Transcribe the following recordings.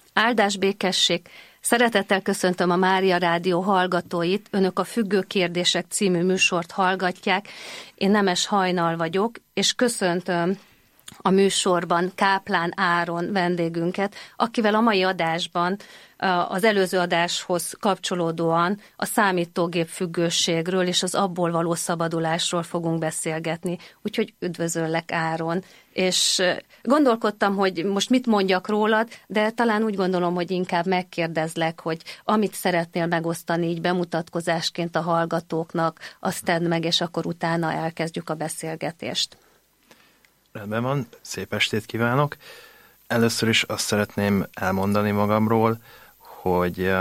Áldás békesség! Szeretettel köszöntöm a Mária Rádió hallgatóit. Önök a Függő Kérdések című műsort hallgatják. Én Nemes Hajnal vagyok, és köszöntöm a műsorban Káplán Áron vendégünket, akivel a mai adásban az előző adáshoz kapcsolódóan a számítógép függőségről és az abból való szabadulásról fogunk beszélgetni. Úgyhogy üdvözöllek, Áron. És gondolkodtam, hogy most mit mondjak rólad, de talán úgy gondolom, hogy inkább megkérdezlek, hogy amit szeretnél megosztani így bemutatkozásként a hallgatóknak, azt tedd meg, és akkor utána elkezdjük a beszélgetést. Rendben van, szép estét kívánok! Először is azt szeretném elmondani magamról, hogy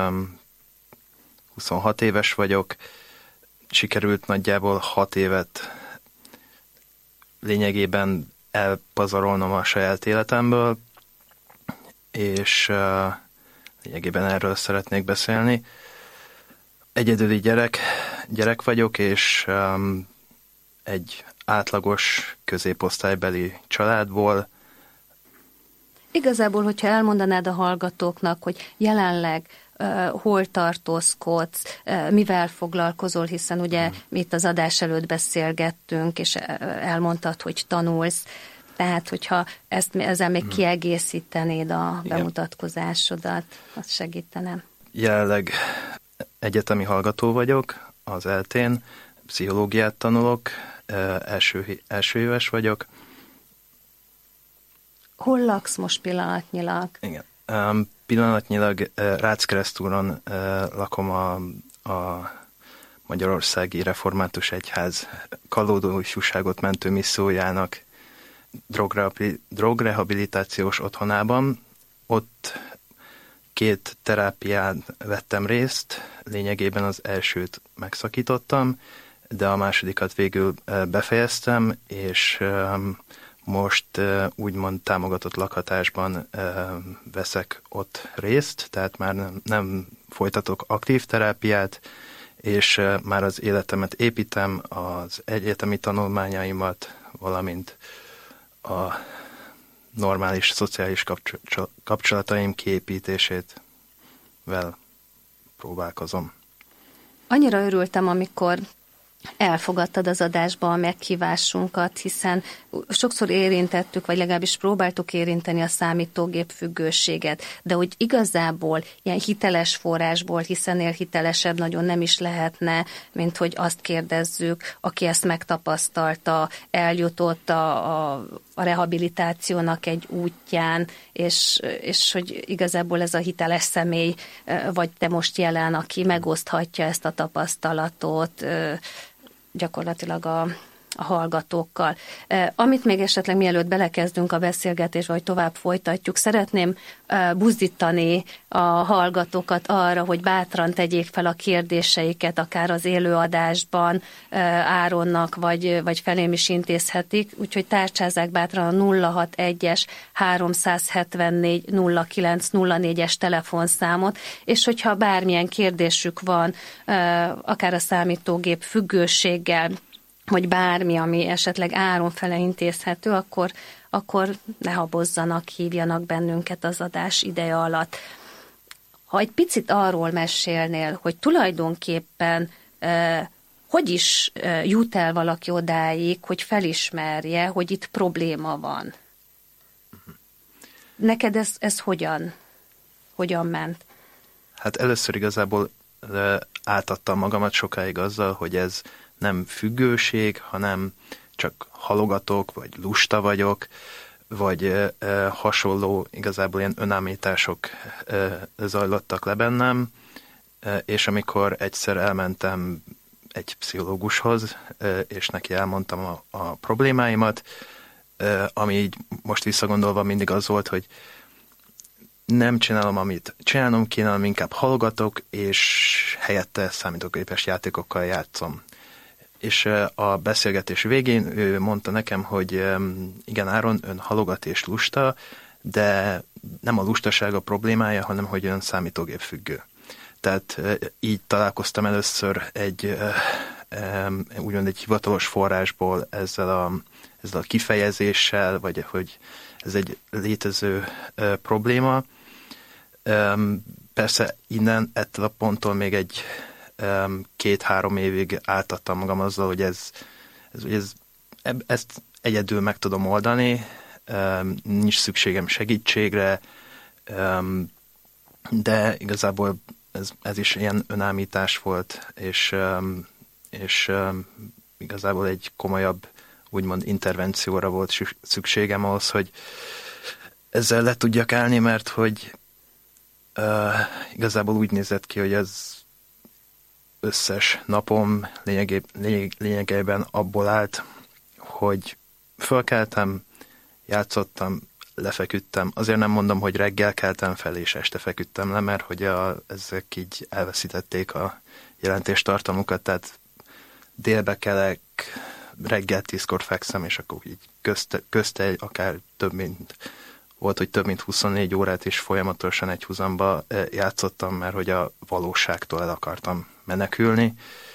26 éves vagyok, sikerült nagyjából 6 évet lényegében elpazarolnom a saját életemből, és lényegében erről szeretnék beszélni. Egyedüli gyerek vagyok, és egy átlagos középosztálybeli családból. Igazából, hogyha elmondanád a hallgatóknak, hogy jelenleg hol tartózkodsz, mivel foglalkozol, hiszen ugye mi itt az adás előtt beszélgettünk, és elmondtad, hogy tanulsz, tehát hogyha ezzel még kiegészítenéd a bemutatkozásodat, az segítene. Jelenleg egyetemi hallgató vagyok az ELTE-n, pszichológiát tanulok, első éves vagyok. Hol laksz most pillanatnyilag? Igen. Pillanatnyilag Ráckeresztúron lakom a Magyarországi Református Egyház kallódó ifjúságot mentő missziójának drogrehabilitációs otthonában. Ott 2 terápián vettem részt, lényegében az elsőt megszakítottam, de a másodikat végül befejeztem, és most úgymond támogatott lakhatásban veszek ott részt, tehát már nem folytatok aktív terápiát, és már az életemet építem, az egyetemi tanulmányaimat, valamint a normális szociális kapcsolataim kiépítését próbálkozom. Annyira örültem, amikor elfogadtad az adásba a meghívásunkat, hiszen sokszor érintettük, vagy legalábbis próbáltuk érinteni a számítógép függőséget, de hogy igazából ilyen hiteles forrásból, hiszen ennél hitelesebb nagyon nem is lehetne, mint hogy azt kérdezzük, aki ezt megtapasztalta, eljutott a rehabilitációnak egy útján, és hogy igazából ez a hiteles személy, vagy te most jelen, aki megoszthatja ezt a tapasztalatot, gyakorlatilag a hallgatókkal. Amit még esetleg mielőtt belekezdünk a beszélgetésbe, vagy tovább folytatjuk, szeretném buzdítani a hallgatókat arra, hogy bátran tegyék fel a kérdéseiket, akár az élőadásban Áronnak, vagy felém is intézhetik, úgyhogy tárcsázzák bátran a 061-es 374 0904-es telefonszámot, és hogyha bármilyen kérdésük van, akár a számítógép függőséggel, vagy bármi, ami esetleg Áron fele intézhető, akkor ne habozzanak, hívjanak bennünket az adás ideje alatt. Ha egy picit arról mesélnél, hogy tulajdonképpen hogy is jut el valaki odáig, hogy felismerje, hogy itt probléma van. Neked ez hogyan ment? Hát először igazából átadtam magamat sokáig azzal, hogy ez nem függőség, hanem csak halogatok, vagy lusta vagyok, vagy hasonló, igazából ilyen önállítások zajlottak le bennem, és amikor egyszer elmentem egy pszichológushoz, és neki elmondtam a problémáimat, ami így most visszagondolva mindig az volt, hogy nem csinálom, amit csinálnom kéne, hanem inkább halogatok, és helyette számítógépes játékokkal játszom. És a beszélgetés végén ő mondta nekem, hogy igen, Áron, ön halogat és lusta, de nem a lustaság a problémája, hanem hogy ön számítógép függő. Tehát így találkoztam először úgymond egy hivatalos forrásból ezzel a kifejezéssel, vagy hogy ez egy létező probléma. Persze innen, ettől a ponttól még egy 2-3 évig áltattam magam azzal, hogy ezt egyedül meg tudom oldani, nincs szükségem segítségre, de igazából ez is ilyen önállítás volt, és igazából egy komolyabb, úgymond intervencióra volt szükségem ahhoz, hogy ezzel le tudjak állni, mert hogy igazából úgy nézett ki, hogy az összes napom lényegében abból állt, hogy fölkeltem, játszottam, lefeküdtem. Azért nem mondom, hogy reggel keltem fel, és este feküdtem le, mert hogy ezek így elveszítették a jelentéstartalmukat, tehát délbe kelek, reggel 10-kor fekszem, és akkor így közte akár több mint 24 órát is folyamatosan egy húzamba játszottam, mert hogy a valóságtól el akartam menekülni.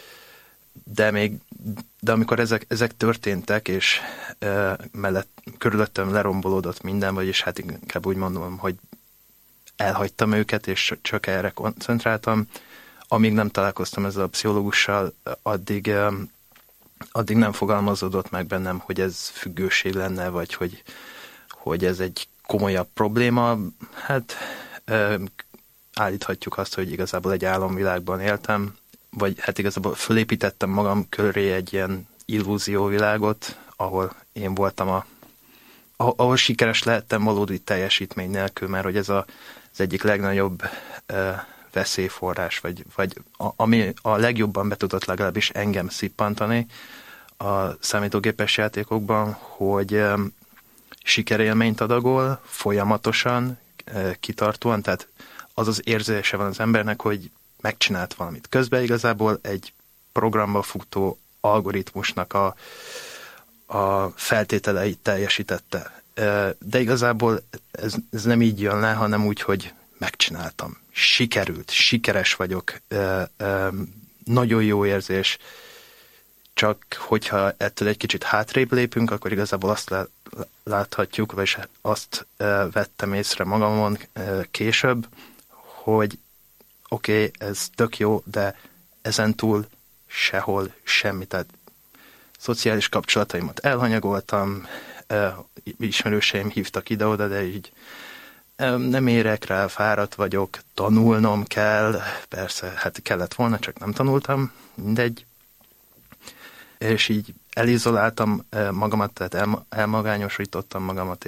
De amikor ezek történtek, és körülöttem lerombolódott minden, vagyis hát inkább úgy mondom, hogy elhagytam őket, és csak erre koncentráltam, amíg nem találkoztam ezzel a pszichológussal, addig nem fogalmazódott meg bennem, hogy ez függőség lenne, vagy hogy ez egy komolyabb probléma. Hát állíthatjuk azt, hogy igazából egy álomvilágban éltem, vagy hát igazából fölépítettem magam köré egy ilyen illúzióvilágot, ahol én voltam ahol sikeres lehettem valódi teljesítmény nélkül, mert hogy ez az egyik legnagyobb veszélyforrás, vagy ami a legjobban be tudott legalábbis engem szippantani a számítógépes játékokban, hogy sikerélményt adagol folyamatosan, kitartóan, tehát az érzése van az embernek, hogy megcsinált valamit. Közben igazából egy programba futó algoritmusnak a feltételeit teljesítette. De igazából ez nem így jön le, hanem úgy, hogy megcsináltam. Sikerült, sikeres vagyok, nagyon jó érzés, csak hogyha ettől egy kicsit hátrébb lépünk, akkor igazából azt láthatjuk, vagyis azt vettem észre magamon később, hogy oké, ez tök jó, de ezentúl sehol semmi. Tehát szociális kapcsolataimat elhanyagoltam, ismerőseim hívtak ide-oda, de így nem érek rá, fáradt vagyok, tanulnom kell, persze, hát kellett volna, csak nem tanultam, mindegy. És így elizoláltam magamat, tehát elmagányosítottam magamat,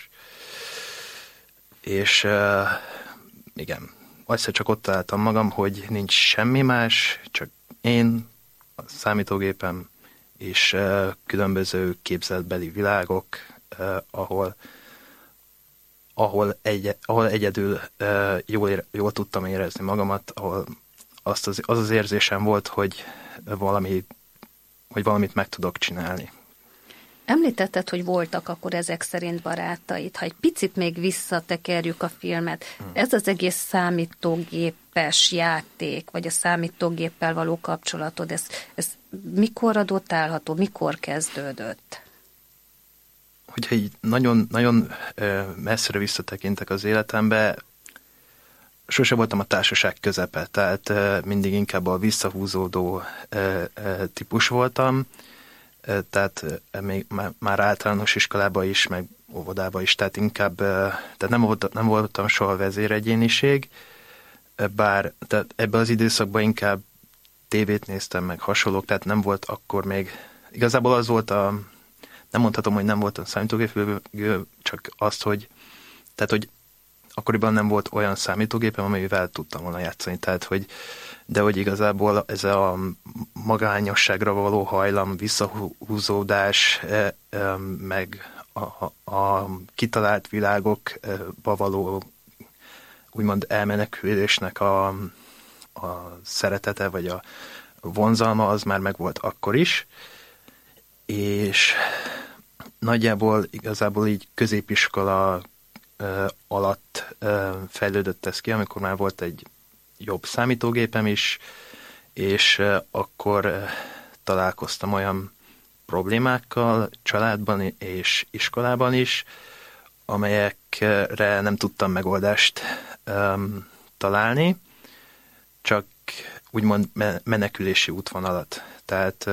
és igen, egyszer csak ott találtam magam, hogy nincs semmi más, csak én, a számítógépem, és különböző képzeletbeli világok, ahol egyedül jól tudtam érezni magamat, ahol az érzésem volt, hogy valamit meg tudok csinálni. Említetted, hogy voltak akkor ezek szerint barátaid. Ha egy picit még visszatekerjük a filmet, ez az egész számítógépes játék, vagy a számítógéppel való kapcsolatod, ez mikor adottálható, mikor kezdődött? Hogyha így nagyon, nagyon messzire visszatekintek az életembe, sose voltam a társaság közepe, tehát mindig inkább a visszahúzódó típus voltam, tehát még már általános iskolában is, meg óvodában is, tehát inkább, tehát nem voltam soha vezéregyéniség, bár tehát ebben az időszakban inkább tévét néztem, meg hasonlók, tehát nem volt akkor még, igazából az volt nem mondhatom, hogy nem voltam számítógépű, csak azt, hogy akkoriban nem volt olyan számítógépem, amivel tudtam volna játszani, de hogy igazából ez a magányosságra való hajlam, visszahúzódás, meg a kitalált világokba való úgymond elmenekülésnek a szeretete, vagy a vonzalma, az már megvolt akkor is, és nagyjából igazából így középiskola alatt fejlődött ez ki, amikor már volt egy jobb számítógépem is, és akkor találkoztam olyan problémákkal családban és iskolában is, amelyekre nem tudtam megoldást találni, csak úgymond menekülési útvonalat. Tehát,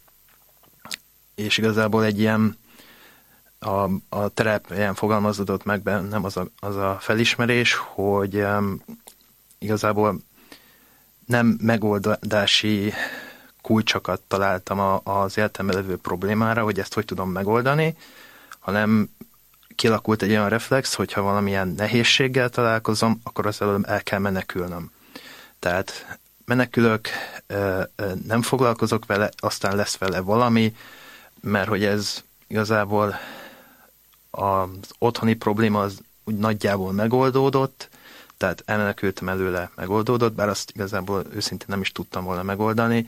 és igazából egy ilyen a terápián fogalmazódott meg bennem az a felismerés, hogy igazából nem megoldási kulcsokat találtam az életemben levő problémára, hogy ezt hogy tudom megoldani, hanem kialakult egy olyan reflex, hogyha valamilyen nehézséggel találkozom, akkor az előbb el kell menekülnöm. Tehát menekülök, nem foglalkozok vele, aztán lesz vele valami, mert hogy ez igazából az otthoni probléma az úgy nagyjából megoldódott, tehát elmenekültem előle, megoldódott, bár azt igazából őszintén nem is tudtam volna megoldani.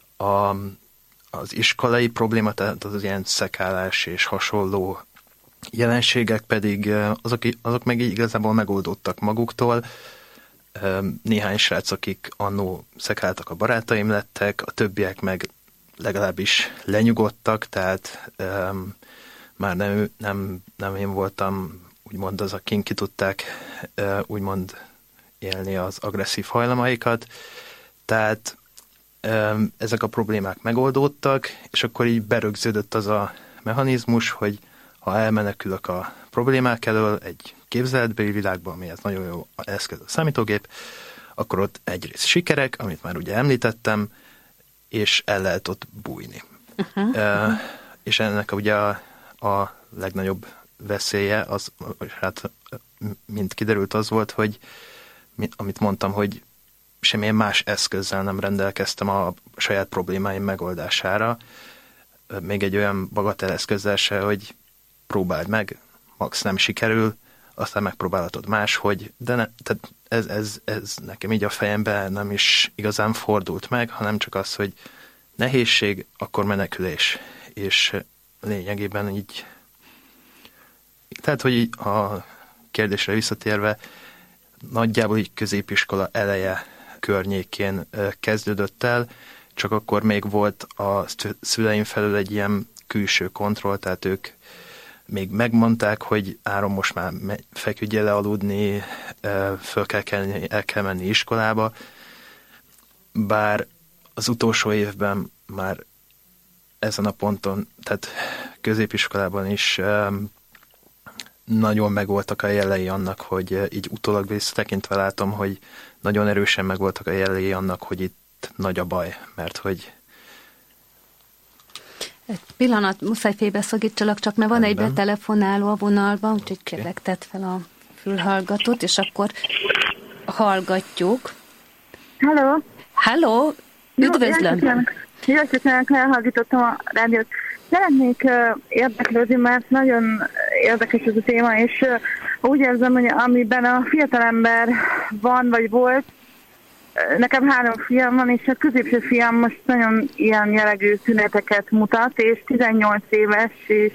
Az iskolai probléma, tehát az ilyen szekálás és hasonló jelenségek pedig azok meg igazából megoldódtak maguktól. Néhány srác, akik annó szekáltak, a barátaim lettek, a többiek meg legalábbis lenyugodtak, tehát már nem én voltam úgymond az, akin ki tudták úgymond élni az agresszív hajlamaikat. Tehát ezek a problémák megoldódtak, és akkor így berögződött az a mechanizmus, hogy ha elmenekülök a problémák elől egy képzeletbeli világban, amihez nagyon jó eszköz a számítógép, akkor ott egyrészt sikerek, amit már ugye említettem, és el lehet ott bújni. És ennek ugye a legnagyobb veszélye, az, hát mint kiderült, az volt, hogy amit mondtam, hogy semmilyen más eszközzel nem rendelkeztem a saját problémáim megoldására. Még egy olyan bagatel eszközzel se, hogy próbáld meg, max nem sikerül, aztán megpróbálhatod máshogy, de tehát ez nekem így a fejemben nem is igazán fordult meg, hanem csak az, hogy nehézség, akkor menekülés. És lényegében így, tehát, hogy így a kérdésre visszatérve, nagyjából így középiskola eleje környékén kezdődött el, csak akkor még volt a szüleim felől egy ilyen külső kontroll, tehát ők még megmondták, hogy Áron, most már feküdjél le aludni, föl kell kelni, el kell menni iskolába, bár az utolsó évben már ezen a ponton, tehát középiskolában is nagyon megvoltak a jelei annak, hogy így utólag visszatekintve látom, hogy nagyon erősen megvoltak a jelei annak, hogy itt nagy a baj, mert hogy... Egy pillanat, muszáj félbeszakítsalak, csak mert van egy betelefonáló a vonalban, úgyhogy kérlek, tedd fel a fülhallgatót, és akkor hallgatjuk. Halló! Halló! Üdvözlöm! Jó, köszönöm, elhallgatottam a rádiót. Szeretnék érdeklődni, mert nagyon érdekes ez a téma, és úgy érzem, hogy amiben a fiatalember van, vagy volt, nekem 3 fiam van, és a középső fiam most nagyon ilyen jellegű tüneteket mutat, és 18 éves, és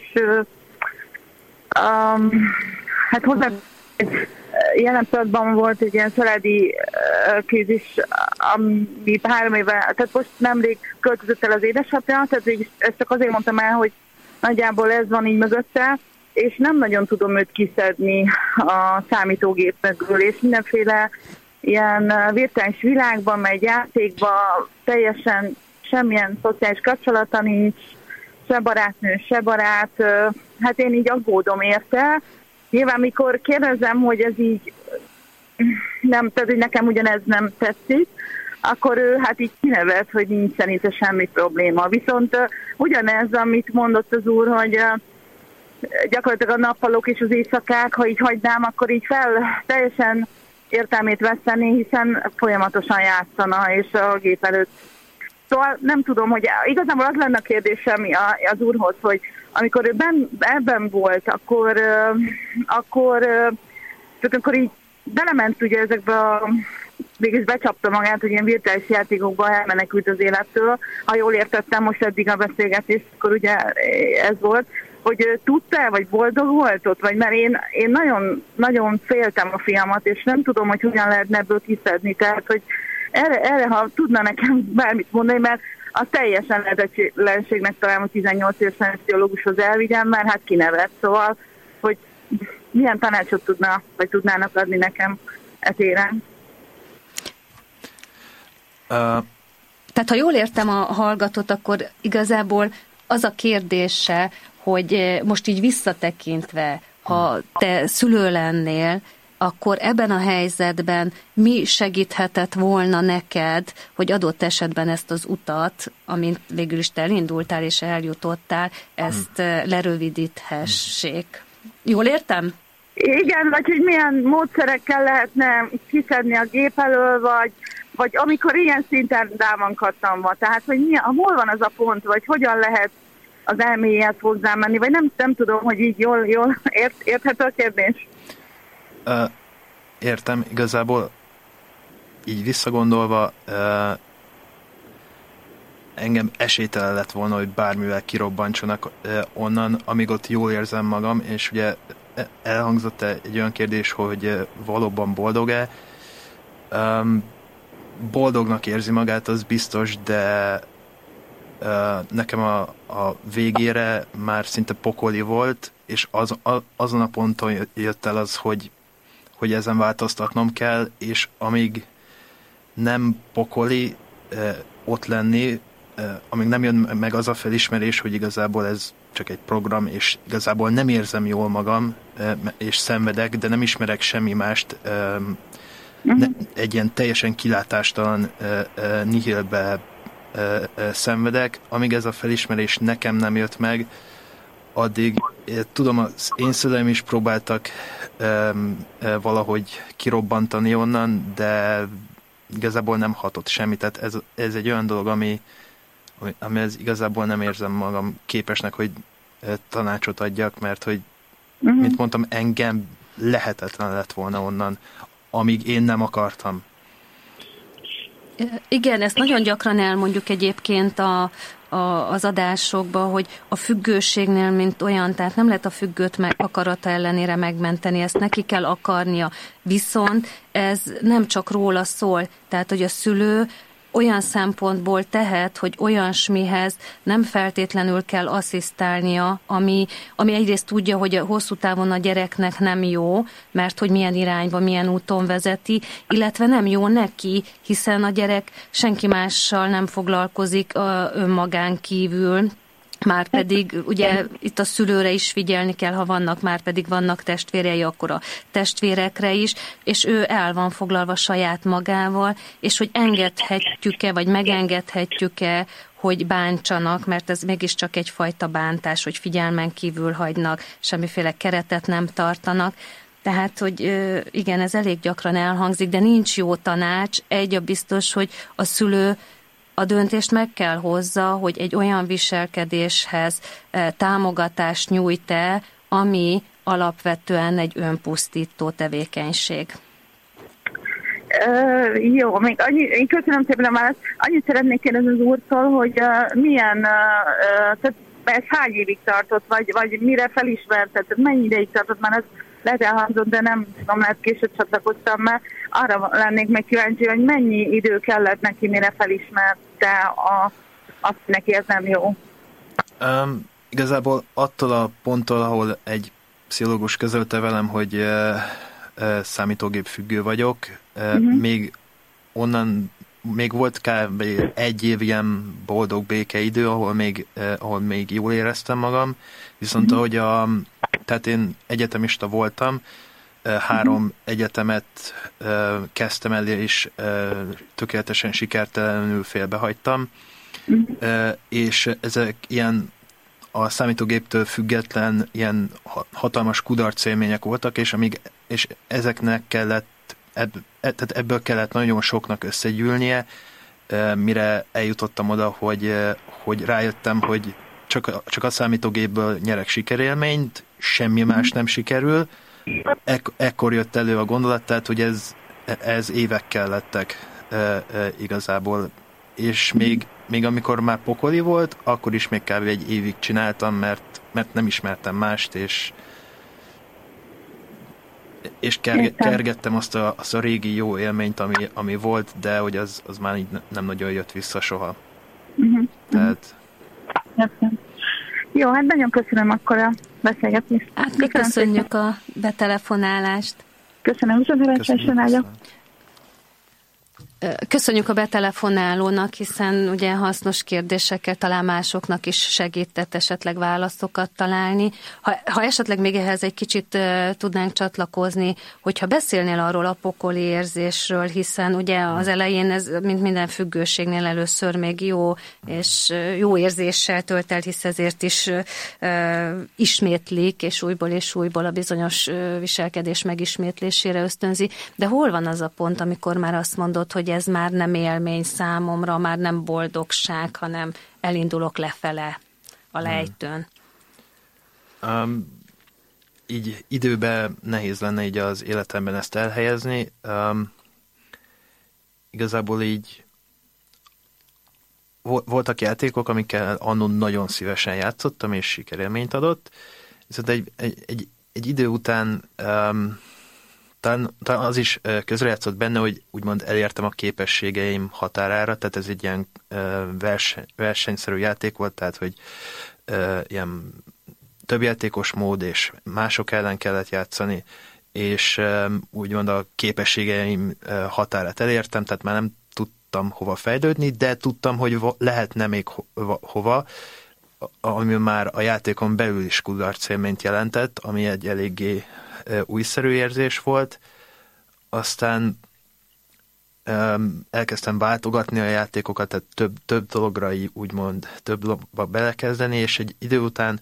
hát hozzá jelen pillanatban volt egy ilyen családi krízis, ami 3 éve, tehát most nemrég költözött el az édesapja, tehát ezt csak azért mondtam el, hogy nagyjából ez van így mögötte, és nem nagyon tudom őt kiszedni a számítógép mögül, és mindenféle ilyen virtuális világban, megy játékba, teljesen semmilyen szociális kapcsolata nincs, se barátnő, se barát, hát én így aggódom érte. Nyilván, mikor kérdezem, hogy ez így nem, tehát hogy nekem ugyanez nem tetszik, akkor ő hát így kinevet, hogy nincs szerinte semmi probléma. Viszont ugyanez, amit mondott az úr, hogy gyakorlatilag a nappalok és az éjszakák, ha így hagynám, akkor így teljesen értelmét veszteni, hiszen folyamatosan játszana, és a gép előtt. Szóval nem tudom, hogy igazából az lenne a kérdésem az úrhoz, hogy amikor ő ebben volt, akkor így belement ugye ezekbe mégis becsapta magát, hogy ilyen virtuális játékokban elmenekült az élettől. Ha jól értettem most eddig a beszélgetést, akkor ugye ez volt, hogy tudta, vagy boldog volt ott, vagy mert én nagyon, nagyon féltem a fiamat, és nem tudom, hogy hogyan lehetne ebből kiszedni. Tehát, hogy erre ha tudna nekem bármit mondani, mert a teljesen lehetetlenségnek találom, hogy 18 éves pszichológushoz elvigyem, mert hát kinevet. Szóval, hogy milyen tanácsot tudnának adni nekem téren. Tehát ha jól értem a hallgatót, akkor igazából az a kérdése, hogy most így visszatekintve, ha te szülő lennél, akkor ebben a helyzetben mi segíthetett volna neked, hogy adott esetben ezt az utat, amint végül is te elindultál és eljutottál, ezt lerövidíthessék. Jól értem? Igen, vagy hogy milyen módszerekkel lehetne kiszedni a gép elől, vagy amikor ilyen szinten rámankattam van. Tehát, hogy hol van az a pont, vagy hogyan lehet az elmélyhez hozzámenni, vagy nem tudom, hogy így jól érthető a kérdés? Értem, igazából így visszagondolva engem esélytelen lett volna, hogy bármivel kirobbantsanak onnan, amíg ott jól érzem magam, és ugye elhangzott egy olyan kérdés, hogy valóban boldog-e. Boldognak érzi magát, az biztos, de nekem a végére már szinte pokoli volt, és azon a ponton jött el az, hogy ezen változtatnom kell, és amíg nem pokoli ott lenni, amíg nem jön meg az a felismerés, hogy igazából ez csak egy program, és igazából nem érzem jól magam, és szenvedek, de nem ismerek semmi mást, egy ilyen teljesen kilátástalan nihilbe szenvedek, amíg ez a felismerés nekem nem jött meg, addig tudom, az én szüleim is próbáltak valahogy kirobbantani onnan, de igazából nem hatott semmi. Tehát ez egy olyan dolog, amihez igazából nem érzem magam képesnek, hogy tanácsot adjak, mert hogy, mint mondtam, engem lehetetlen lett volna onnan, amíg én nem akartam. Igen, ezt nagyon gyakran elmondjuk egyébként az adásokban, hogy a függőségnél, mint olyan, tehát nem lehet a függőt akarata ellenére megmenteni, ezt neki kell akarnia. Viszont ez nem csak róla szól, tehát hogy a szülő olyan szempontból tehet, hogy olyasmihez nem feltétlenül kell asszisztálnia, ami egyrészt tudja, hogy a hosszú távon a gyereknek nem jó, mert hogy milyen irányba, milyen úton vezeti, illetve nem jó neki, hiszen a gyerek senki mással nem foglalkozik önmagán kívül, márpedig ugye itt a szülőre is figyelni kell, ha vannak testvérei, akkor a testvérekre is, és ő el van foglalva saját magával, és hogy engedhetjük-e, vagy megengedhetjük-e, hogy bántsanak, mert ez mégiscsak egyfajta bántás, hogy figyelmen kívül hagynak, semmiféle keretet nem tartanak. Tehát, hogy igen, ez elég gyakran elhangzik, de nincs jó tanács. Egy a biztos, hogy a szülő a döntést meg kell hozza, hogy egy olyan viselkedéshez támogatást nyújt-e, ami alapvetően egy önpusztító tevékenység. Jó, még én köszönöm szépen a választ. Annyit szeretnék kérdezni az úrtól, hogy tehát ez hány évig tartott, vagy mire felismerted, mennyi ideig tartott, már ez lehet elhangzott, de nem tudom, lehet később csatlakoztam, mert arra lennék meg kíváncsi, hogy mennyi idő kellett neki, mire felismerte azt, neki ez nem jó. Igazából attól a ponttól, ahol egy pszichológus közölte velem, hogy számítógép függő vagyok, még volt kb. 1 év ilyen boldog békeidő, ahol még jól éreztem magam, viszont ahogy tehát én egyetemista voltam, 3 egyetemet kezdtem el, és tökéletesen sikertelenül félbehagytam, és ezek ilyen a számítógéptől független ilyen hatalmas kudarcélmények voltak, és ezeknek kellett, tehát ebből kellett nagyon soknak összegyűlnie, mire eljutottam oda, hogy rájöttem, hogy csak a számítógépből nyerek sikerélményt, semmi más nem sikerül. Ekkor jött elő a gondolat, tehát, hogy ez évekkel lettek igazából. És még amikor már pokoli volt, akkor is még kb. 1 évig csináltam, mert nem ismertem mást, és kergettem azt a régi jó élményt, ami volt, de hogy az már így nem nagyon jött vissza soha. Tehát... Jó, hát nagyon köszönöm akkor a beszélgetést. Hát mi köszönjük a betelefonálást. Köszönöm, viszontlátásra. Köszönjük a betelefonálónak, hiszen ugye hasznos kérdésekkel talán másoknak is segített esetleg válaszokat találni. Ha esetleg még ehhez egy kicsit tudnánk csatlakozni, hogyha beszélnél arról a pokoli érzésről, hiszen ugye az elején ez, mint minden függőségnél először még jó és jó érzéssel tölt el, hisz ezért is ismétlik, és újból a bizonyos viselkedés megismétlésére ösztönzi. De hol van az a pont, amikor már azt mondod, hogy ez már nem élmény számomra, már nem boldogság, hanem elindulok lefele a lejtőn? Így időben nehéz lenne így az életemben ezt elhelyezni. Igazából így voltak játékok, amikkel annól nagyon szívesen játszottam, és sikerélményt adott. Viszont egy idő után talán az is közrejátszott benne, hogy úgymond elértem a képességeim határára, tehát ez egy ilyen versenyszerű játék volt, tehát hogy ilyen többjátékos mód, és mások ellen kellett játszani, és úgymond a képességeim határát elértem, tehát már nem tudtam hova fejlődni, de tudtam, hogy lehetne még hova, ami már a játékon belül is kudarcélményt jelentett, ami egy eléggé újszerű érzés volt. Aztán elkezdtem váltogatni a játékokat, tehát több dologra úgymond több dologba belekezdeni, és egy idő után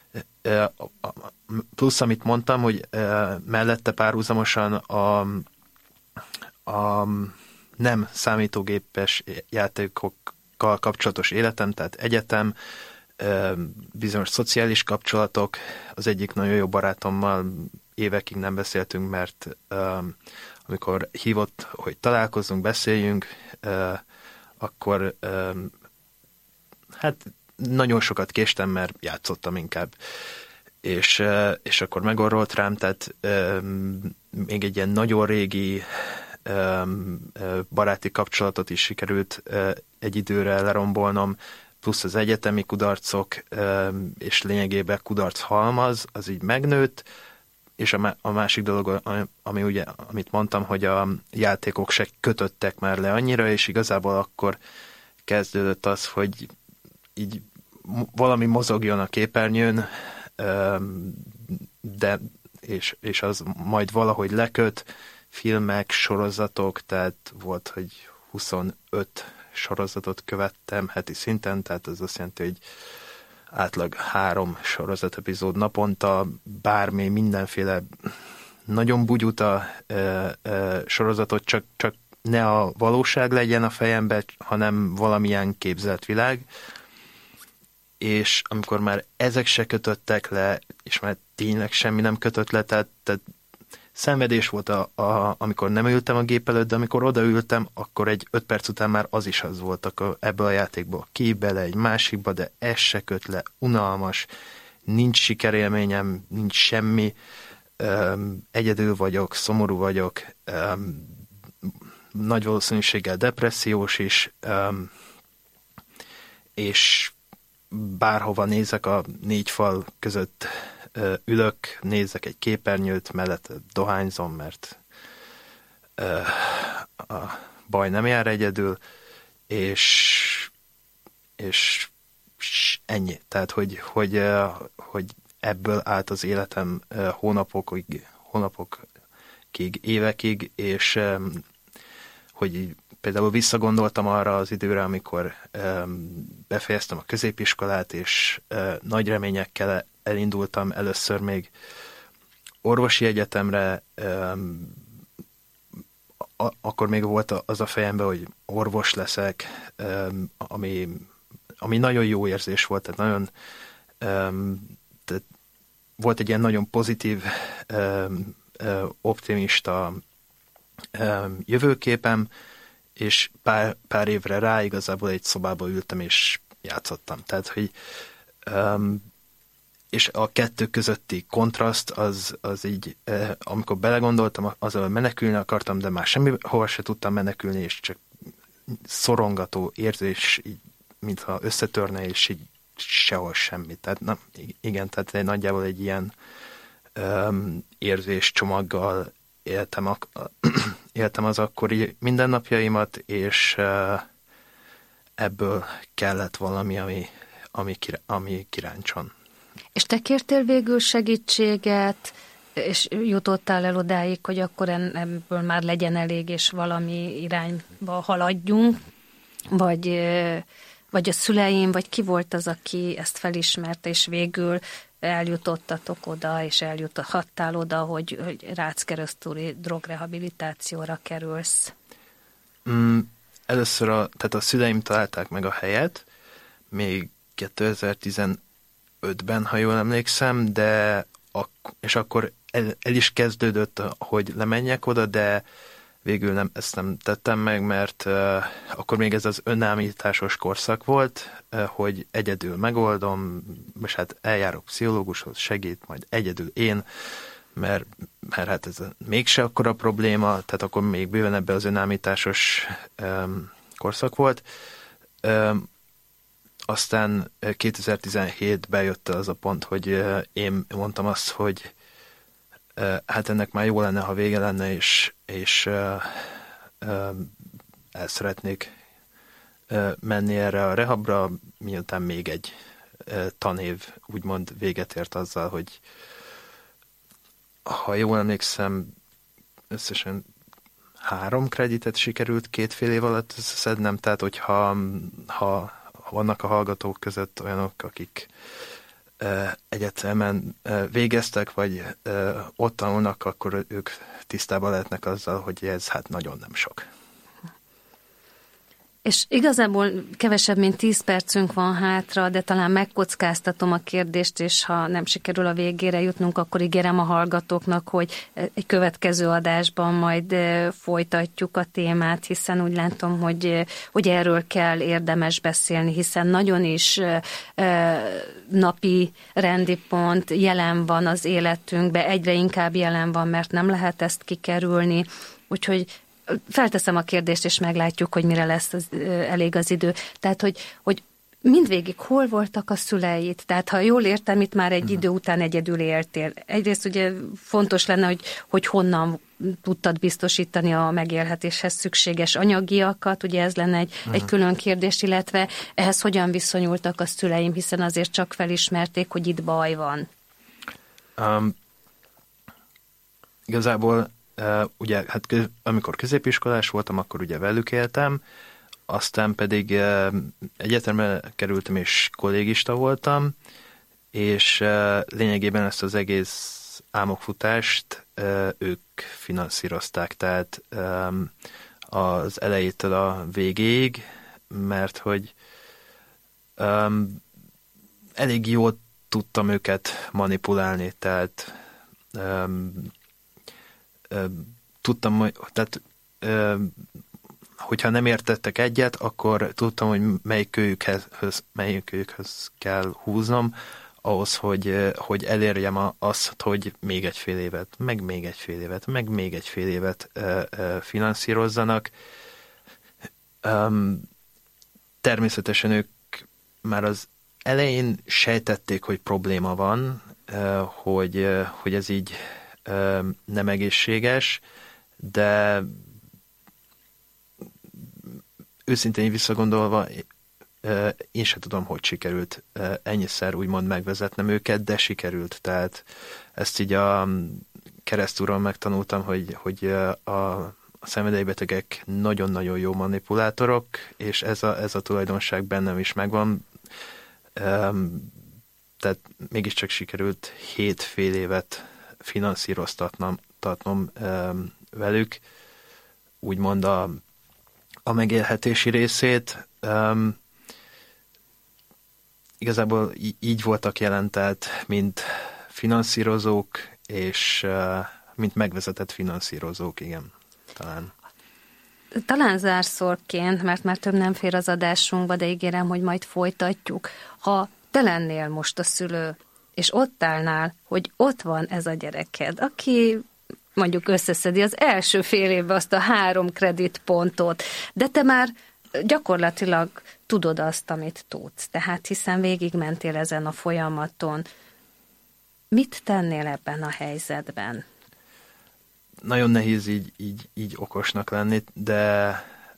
plusz, amit mondtam, hogy mellette párhuzamosan a nem számítógépes játékokkal kapcsolatos életem, tehát egyetem, bizonyos szociális kapcsolatok, az egyik nagyon jó barátommal évekig nem beszéltünk, mert amikor hívott, hogy találkozzunk, beszéljünk, akkor hát nagyon sokat késtem, mert játszottam inkább. És akkor megorrolt rám, tehát még egy ilyen nagyon régi baráti kapcsolatot is sikerült egy időre lerombolnom, plusz az egyetemi kudarcok, és lényegében kudarc halmaz, az így megnőtt, és a másik dolog, ami ugye, amit mondtam, hogy a játékok se kötöttek már le annyira, és igazából akkor kezdődött az, hogy így valami mozogjon a képernyőn, de és az majd valahogy leköt, filmek, sorozatok, tehát volt, hogy 25 sorozatot követtem heti szinten, tehát az azt jelenti, hogy átlag 3 sorozatepizód naponta, bármi, mindenféle nagyon bugyuta sorozatot, csak ne a valóság legyen a fejemben, hanem valamilyen képzelt világ. És amikor már ezek se kötöttek le, és már tényleg semmi nem kötött le, tehát szenvedés volt, amikor nem ültem a gép előtt, de amikor odaültem, akkor egy 5 perc után már az is az volt ebből a játékból. Ki bele egy másikba, de ez se köt le, unalmas, nincs sikerélményem, nincs semmi, egyedül vagyok, szomorú vagyok, nagy valószínűséggel depressziós is, és bárhova nézek, a 4 fal között ülök, nézek egy képernyőt, mellett dohányzom, mert a baj nem jár egyedül, és ennyi. Tehát, hogy ebből állt az életem hónapokig, évekig, és hogy például visszagondoltam arra az időre, amikor befejeztem a középiskolát, és nagy reményekkel elindultam először még orvosi egyetemre, akkor még volt az a fejemben, hogy orvos leszek, ami nagyon jó érzés volt, tehát nagyon tehát volt egy ilyen nagyon pozitív, optimista jövőképem, és pár évre rá igazából egy szobába ültem, és játszottam. Tehát, hogy és a kettő közötti kontraszt, az így, amikor belegondoltam, azzal menekülni akartam, de már semmihova se tudtam menekülni, és csak szorongató érzés, így, mintha összetörne, és így sehol semmi. Tehát igen, tehát nagyjából egy ilyen érzéscsomaggal éltem az akkori mindennapjaimat, és ebből kellett valami, ami kiráncson. És te kértél végül segítséget, és jutottál el odáig, hogy akkor ebből már legyen elég, és valami irányba haladjunk, vagy a szüleim, vagy ki volt az, aki ezt felismerte, és végül eljutottatok oda, és eljuthattál oda, hogy ráckeresztúri drogrehabilitációra kerülsz? Először tehát a szüleim találták meg a helyet, még 2015-ben, ha jól emlékszem, és akkor el is kezdődött, hogy lemenjek oda, de végül ezt nem tettem meg, mert akkor még ez az önállításos korszak volt, hogy egyedül megoldom, és hát eljárok pszichológushoz, segít, majd egyedül én, mert hát ez mégse akkora probléma, tehát akkor még bőven ebbe az önállításos korszak volt. Aztán 2017-ben jött az a pont, hogy én mondtam azt, hogy hát ennek már jó lenne, ha vége lenne, és el szeretnék menni erre a rehabra, miután még egy tanév úgymond véget ért azzal, hogy ha jól emlékszem, összesen 3 kreditet sikerült 2,5 év alatt szednem, tehát hogyha vannak a hallgatók között olyanok, akik egyetemen végeztek, vagy ott tanulnak, akkor ők tisztában lehetnek azzal, hogy ez hát nagyon nem sok. És igazából kevesebb, mint 10 percünk van hátra, de talán megkockáztatom a kérdést, és ha nem sikerül a végére jutnunk, akkor ígérem a hallgatóknak, hogy egy következő adásban majd folytatjuk a témát, hiszen úgy látom, hogy erről kell érdemes beszélni, hiszen nagyon is napi rendi pont jelen van az életünkben, egyre inkább jelen van, mert nem lehet ezt kikerülni, úgyhogy felteszem a kérdést, és meglátjuk, hogy mire lesz elég az idő. Tehát, hogy mindvégig hol voltak a szüleid? Tehát, ha jól értem, itt már egy idő után egyedül éltél. Egyrészt ugye fontos lenne, hogy honnan tudtad biztosítani a megélhetéshez szükséges anyagiakat, ugye ez lenne egy külön kérdés, illetve ehhez hogyan viszonyultak a szüleim, hiszen azért csak felismerték, hogy itt baj van. Igazából ugye, hát amikor középiskolás voltam, akkor ugye velük éltem, aztán pedig egyetemre kerültem, és kollégista voltam, és lényegében ezt az egész álmokfutást ők finanszírozták, tehát az elejétől a végéig, mert hogy elég jól tudtam őket manipulálni, tehát tudtam, tehát hogyha nem értettek egyet, akkor tudtam, hogy melyikőkhöz kell húznom, ahhoz, hogy elérjem azt, hogy még 1,5 évet, meg még 1,5 évet, meg még 1,5 évet finanszírozzanak. Természetesen ők már az elején sejtették, hogy probléma van, hogy ez így nem egészséges, de őszintén visszagondolva én sem tudom, hogy sikerült ennyiszer úgymond megvezetnem őket, de sikerült. Tehát ezt így a keresztúron megtanultam, hogy a szenvedélybetegek nagyon-nagyon jó manipulátorok, és ez a tulajdonság bennem is megvan. Tehát mégiscsak sikerült 7,5 évet finanszíroztatnom velük, úgymond a megélhetési részét. Igazából így voltak jelen, tehát mint finanszírozók, és mint megvezetett finanszírozók, igen, talán. Talán zárszórként, mert már több nem fér az adásunkba, de ígérem, hogy majd folytatjuk. Ha te lennél most a szülő, és ott állnál, hogy ott van ez a gyereked, aki mondjuk összeszedi az első fél évben azt a 3 kreditpontot, de te már gyakorlatilag tudod azt, amit tudsz. Tehát hiszen végigmentél ezen a folyamaton. Mit tennél ebben a helyzetben? nagyon nehéz így okosnak lenni, de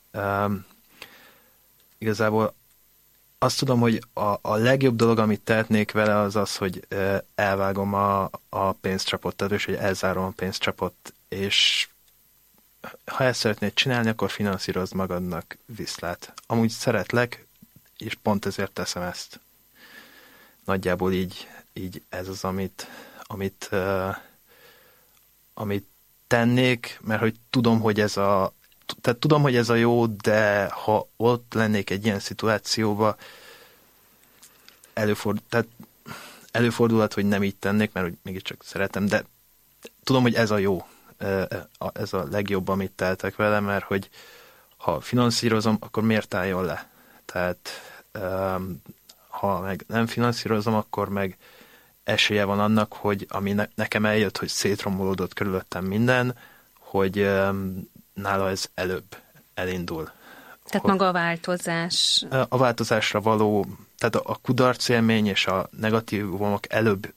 igazából azt tudom, hogy a legjobb dolog, amit tehetnék vele, az az, hogy elvágom a pénzcsapot, tehát hogy elzárom a pénzcsapot, és ha ezt szeretnéd csinálni, akkor finanszírozd magadnak, viszlát. Amúgy szeretlek, és pont ezért teszem ezt. Nagyjából így ez az, amit tennék, mert hogy tudom, hogy ez a jó, de ha ott lennék egy ilyen szituációba, előfordulhat, hogy nem így tennék, mert hogy mégiscsak szeretem, de tudom, hogy ez a jó, ez a legjobb, amit tehetek vele, mert hogy ha finanszírozom, akkor miért álljon le? Tehát ha meg nem finanszírozom, akkor meg esélye van annak, hogy ami nekem eljött, hogy szétrombolódott körülöttem minden, hogy nála ez előbb elindul. Tehát maga a változás. A változásra való, tehát a kudarc élmény és a negatívumok előbb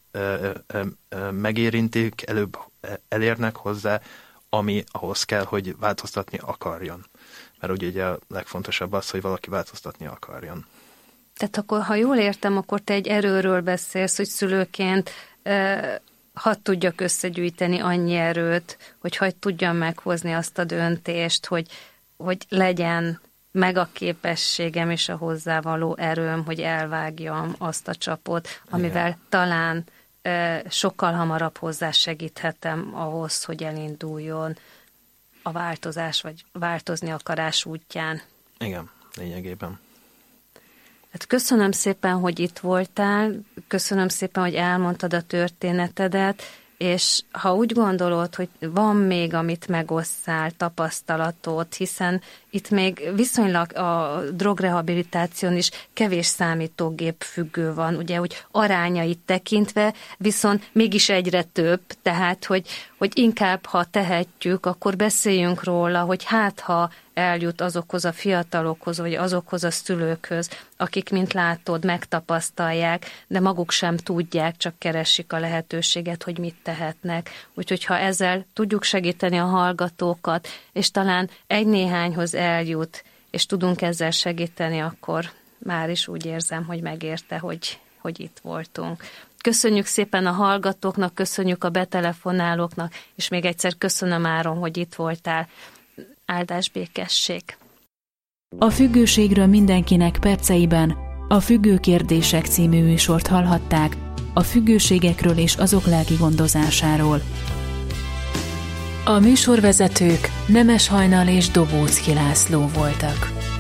megérintik, előbb elérnek hozzá, ami ahhoz kell, hogy változtatni akarjon. Mert ugye a legfontosabb az, hogy valaki változtatni akarjon. Tehát akkor, ha jól értem, akkor te egy erőről beszélsz, hogy szülőként hadd tudjak összegyűjteni annyi erőt, hogy hadd tudjam meghozni azt a döntést, hogy legyen meg a képességem és a hozzávaló erőm, hogy elvágjam azt a csapot, amivel igen, talán sokkal hamarabb hozzásegíthetem ahhoz, hogy elinduljon a változás, vagy változni akarás útján. Igen, lényegében. Hát köszönöm szépen, hogy itt voltál, köszönöm szépen, hogy elmondtad a történetedet, és ha úgy gondolod, hogy van még, amit megosszál, tapasztalatot, hiszen itt még viszonylag a drogrehabilitáción is kevés számítógép függő van, ugye, hogy arányait tekintve, viszont mégis egyre több, tehát, hogy inkább, ha tehetjük, akkor beszéljünk róla, hogy hát, ha eljut azokhoz a fiatalokhoz, vagy azokhoz a szülőkhöz, akik, mint látod, megtapasztalják, de maguk sem tudják, csak keresik a lehetőséget, hogy mit tehetnek. Úgyhogy ha ezzel tudjuk segíteni a hallgatókat, és talán egy-néhányhoz eljut, és tudunk ezzel segíteni, akkor már is úgy érzem, hogy megérte, hogy itt voltunk. Köszönjük szépen a hallgatóknak, köszönjük a betelefonálóknak, és még egyszer köszönöm, Áron, hogy itt voltál. Áldás, békesség! A függőségről mindenkinek perceiben a Függő kérdések című műsort hallhatták, a függőségekről és azok lelki gondozásáról. A műsorvezetők Nemes Hajnal és Dobóczky László voltak.